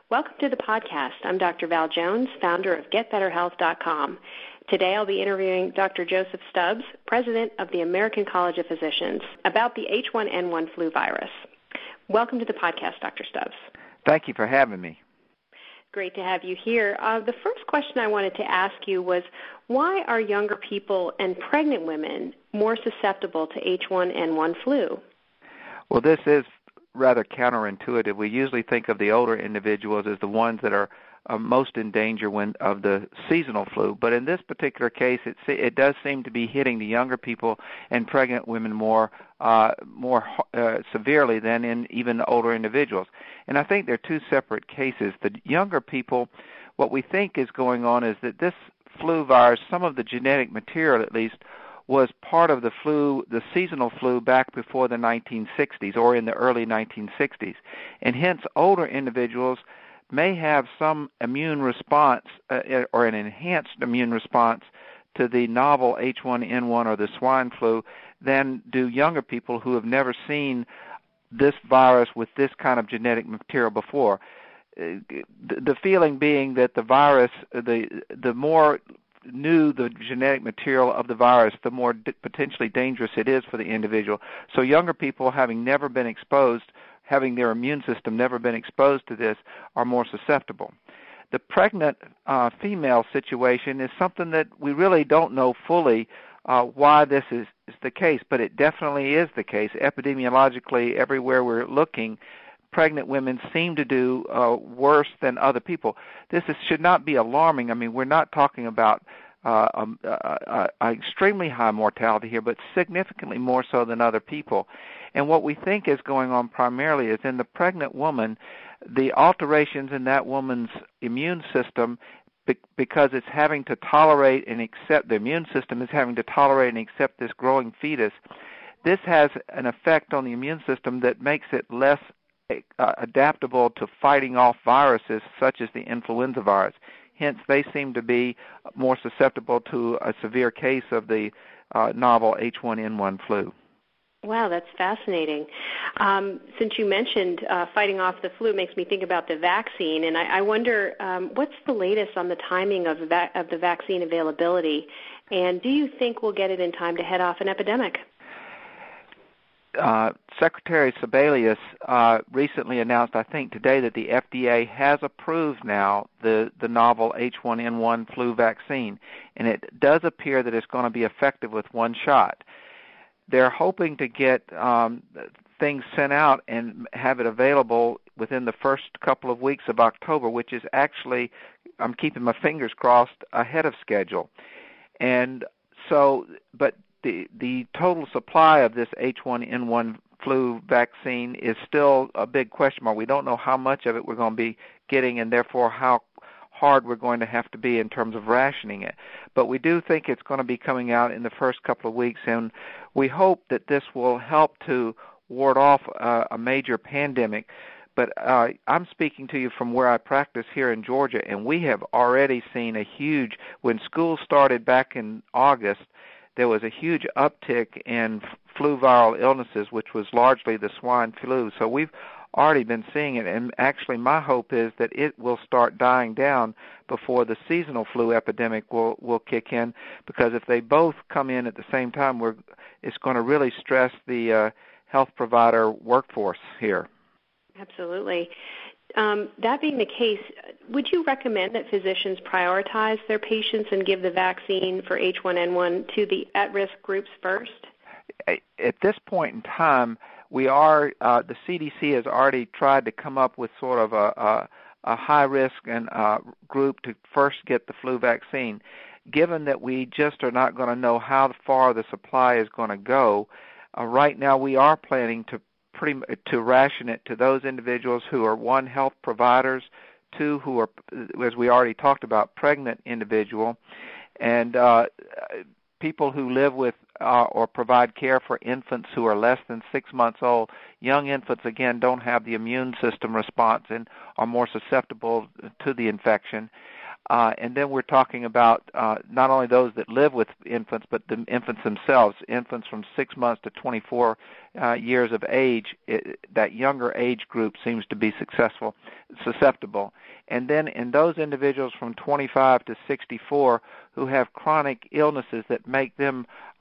Welcome to the podcast. I'm Dr. Val Jones, founder of GetBetterHealth.com. Today I'll be interviewing Dr. Joseph Stubbs, president of the American College of Physicians, about the H1N1 flu virus. Welcome to the podcast, Dr. Stubbs. Thank you for having me. Great to have you here. The first question I wanted to ask you was, why are younger people and pregnant women more susceptible to H1N1 flu? Well, this is rather counterintuitive. We usually think of the older individuals as the ones that are most in danger of the seasonal flu, but in this particular case, it does seem to be hitting the younger people and pregnant women more severely than in even older individuals. And I think they're two separate cases. The younger people, what we think is going on is that this flu virus, some of the genetic material at least, was part of the seasonal flu back before the 1960s or in the early 1960s. And hence, older individuals may have some immune response or an enhanced immune response to the novel H1N1 or the swine flu than do younger people who have never seen this virus with this kind of genetic material before. The feeling being that the virus, the more new the genetic material of the virus, the more potentially dangerous it is for the individual. So younger people, having never been exposed, having their immune system never been exposed to this, are more susceptible. The pregnant female situation is something that we really don't know fully why this is the case, but it definitely is the case. Epidemiologically, everywhere we're looking, pregnant women seem to do worse than other people. This should not be alarming. I mean, we're not talking about extremely high mortality here, but significantly more so than other people. And what we think is going on primarily is in the pregnant woman, the alterations in that woman's immune system, because it's having to tolerate and accept, the immune system is having to tolerate and accept this growing fetus, this has an effect on the immune system that makes it less adaptable to fighting off viruses such as the influenza virus. Hence, they seem to be more susceptible to a severe case of the novel H1N1 flu. Wow, that's fascinating. Since you mentioned fighting off the flu, it makes me think about the vaccine, and I wonder what's the latest on the timing of the vaccine availability, and do you think we'll get it in time to head off an epidemic? Secretary Sebelius recently announced, I think today, that the FDA has approved now the novel H1N1 flu vaccine, and it does appear that it's going to be effective with one shot. They're hoping to get things sent out and have it available within the first couple of weeks of October, which is actually, I'm keeping my fingers crossed, ahead of schedule. And so, but the total supply of this H1N1 flu vaccine is still a big question mark. We don't know how much of it we're going to be getting, and therefore how hard we're going to have to be in terms of rationing it. But we do think it's going to be coming out in the first couple of weeks, and we hope that this will help to ward off a major pandemic. But I'm speaking to you from where I practice here in Georgia, and we have already seen when school started back in August, there was a huge uptick in flu viral illnesses, which was largely the swine flu. So we've already been seeing it, and actually my hope is that it will start dying down before the seasonal flu epidemic will kick in, because if they both come in at the same time, it's going to really stress the health provider workforce here. Absolutely. That being the case, would you recommend that physicians prioritize their patients and give the vaccine for H1N1 to the at-risk groups first? At this point in time, the CDC has already tried to come up with sort of a high-risk and group to first get the flu vaccine. Given that we just are not going to know how far the supply is going to go, right now we are planning to ration it to those individuals who are, one, health providers, two, who are, as we already talked about, pregnant individual, and people who live with or provide care for infants who are less than 6 months old. Young infants, again, don't have the immune system response and are more susceptible to the infection. And then we're talking about not only those that live with infants, but the infants themselves, infants from 6 months to 24 years of age. That younger age group seems to be susceptible. And then in those individuals from 25 to 64 who have chronic illnesses that make them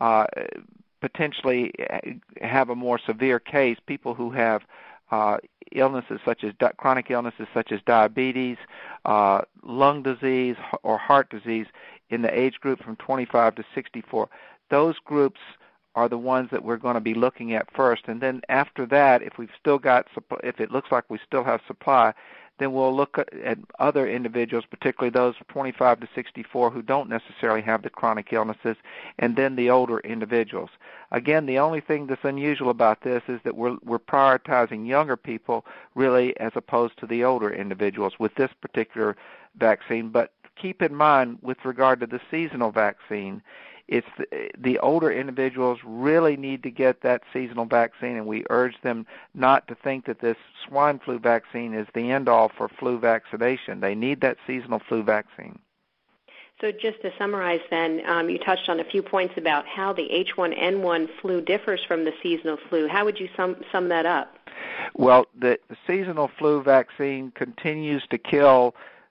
potentially have a more severe case, people who have illnesses such as chronic illnesses such as diabetes, lung disease, or heart disease in the age group from 25 to 64. Those groups are the ones that we're going to be looking at first, and then after that, if it looks like we still have supply, then we'll look at other individuals, particularly those 25 to 64 who don't necessarily have the chronic illnesses, and then the older individuals. Again, the only thing that's unusual about this is that we're prioritizing younger people really as opposed to the older individuals with this particular vaccine. But keep in mind, with regard to the seasonal vaccine, it's the older individuals really need to get that seasonal vaccine, and we urge them not to think that this swine flu vaccine is the end-all for flu vaccination. They need that seasonal flu vaccine. So just to summarize then, you touched on a few points about how the H1N1 flu differs from the seasonal flu. How would you sum that up? Well, the seasonal flu vaccine continues to kill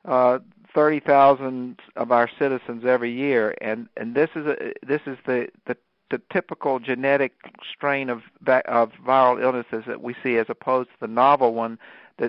30,000 of our citizens every year, and this is the typical genetic strain of viral illnesses that we see, as opposed to the novel one that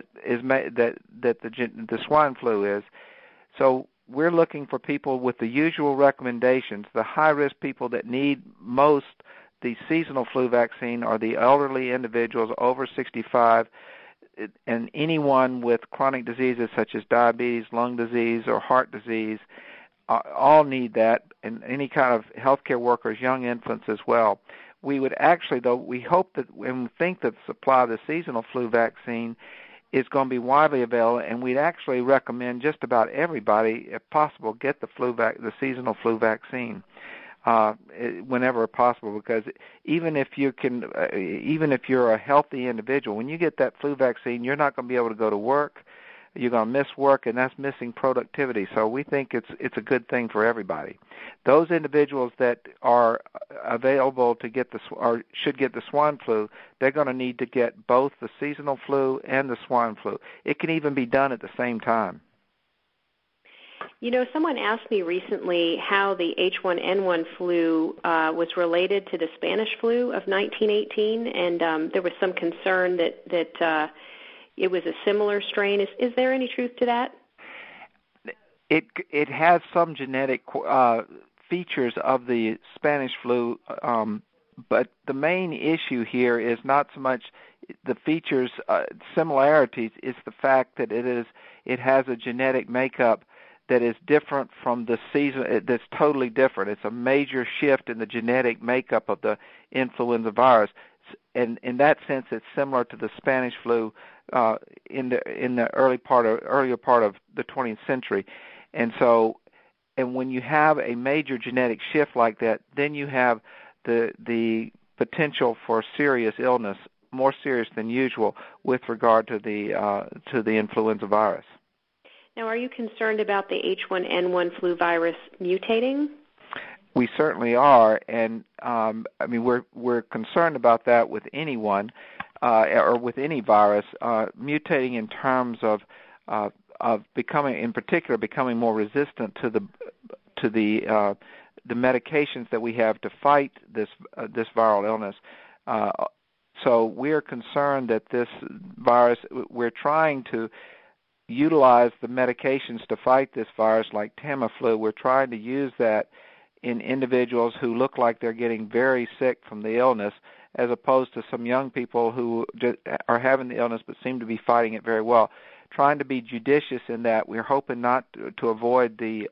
the swine flu is. So we're looking for people with the usual recommendations. The high-risk people that need most the seasonal flu vaccine are the elderly individuals over 65, and anyone with chronic diseases such as diabetes, lung disease, or heart disease. All need that, and any kind of healthcare workers, young infants as well. We would actually, though, we hope that and think that the supply of the seasonal flu vaccine is going to be widely available, and we'd actually recommend just about everybody, if possible, get the seasonal flu vaccine whenever possible, because even if you're a healthy individual, when you get that flu vaccine, you're not going to be able to go to work. You're going to miss work, and that's missing productivity. So we think it's a good thing for everybody. Those individuals that are available to get or should get the swine flu, they're going to need to get both the seasonal flu and the swine flu. It can even be done at the same time. You know, someone asked me recently how the H1N1 flu was related to the Spanish flu of 1918, and there was some concern that it was a similar strain. Is there any truth to that? It has some genetic features of the Spanish flu, but the main issue here is not so much the features, similarities. It's the fact that it has a genetic makeup that is different from the season. That's totally different. It's a major shift in the genetic makeup of the influenza virus, and in that sense, it's similar to the Spanish flu in the earlier part of the 20th century, and when you have a major genetic shift like that, then you have the potential for serious illness, more serious than usual, with regard to the influenza virus. Now, are you concerned about the H1N1 flu virus mutating? We certainly are, and we're concerned about that with anyone or with any virus mutating in terms of becoming, in particular, becoming more resistant to the medications that we have to fight this viral illness. So we're concerned that this virus, we're trying to utilize the medications to fight this virus like Tamiflu. We're trying to use that in individuals who look like they're getting very sick from the illness, as opposed to some young people who just are having the illness but seem to be fighting it very well. Trying to be judicious in that. We're hoping not to avoid the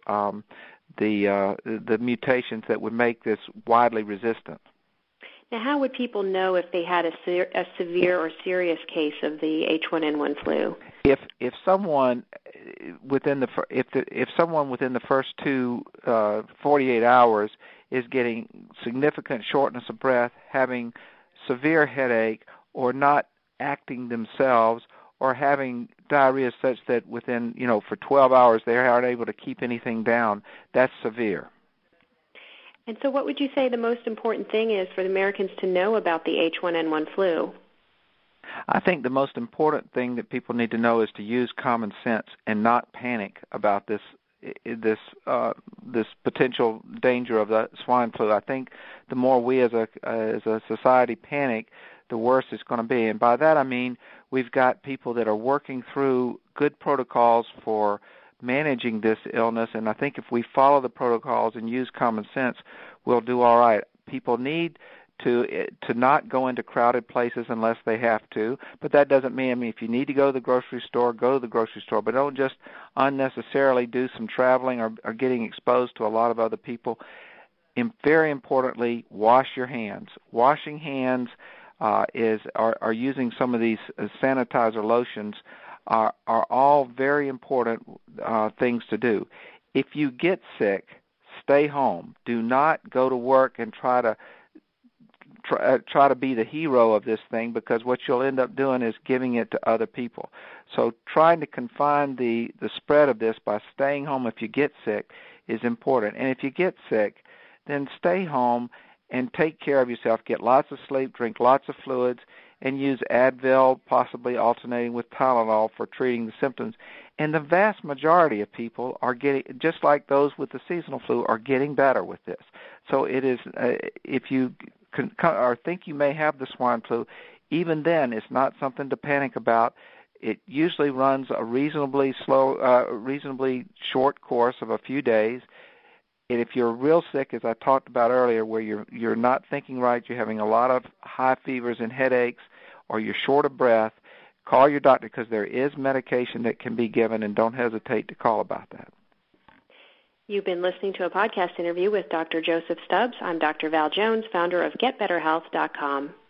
mutations that would make this widely resistant. Now, how would people know if they had a severe or serious case of the H1N1 flu? If someone within the first 48 hours is getting significant shortness of breath, having severe headache, or not acting themselves, or having diarrhea such that within, for 12 hours they aren't able to keep anything down, that's severe. And so what would you say the most important thing is for the Americans to know about the H1N1 flu? I think the most important thing that people need to know is to use common sense and not panic about this potential danger of the swine flu. I think the more we as a society panic, the worse it's going to be. And by that I mean we've got people that are working through good protocols for managing this illness, and I think if we follow the protocols and use common sense, we'll do all right. People need to not go into crowded places unless they have to, but that doesn't mean, if you need to go to the grocery store, go to the grocery store, but don't just unnecessarily do some traveling or getting exposed to a lot of other people. And very importantly, wash your hands. Washing hands are using some of these sanitizer lotions are all very important things to do. If you get sick, stay home. Do not go to work and try to be the hero of this thing, because what you'll end up doing is giving it to other people. So trying to confine the spread of this by staying home if you get sick is important. And if you get sick, then stay home and take care of yourself. Get lots of sleep, drink lots of fluids, and use Advil, possibly alternating with Tylenol for treating the symptoms. And the vast majority of people are getting, just like those with the seasonal flu, are getting better with this. So it is, if you or think you may have the swine flu, even then it's not something to panic about. It usually runs a reasonably short course of a few days. And if you're real sick, as I talked about earlier, where you're not thinking right, you're having a lot of high fevers and headaches, or you're short of breath, call your doctor, because there is medication that can be given, and don't hesitate to call about that. You've been listening to a podcast interview with Dr. Joseph Stubbs. I'm Dr. Val Jones, founder of GetBetterHealth.com.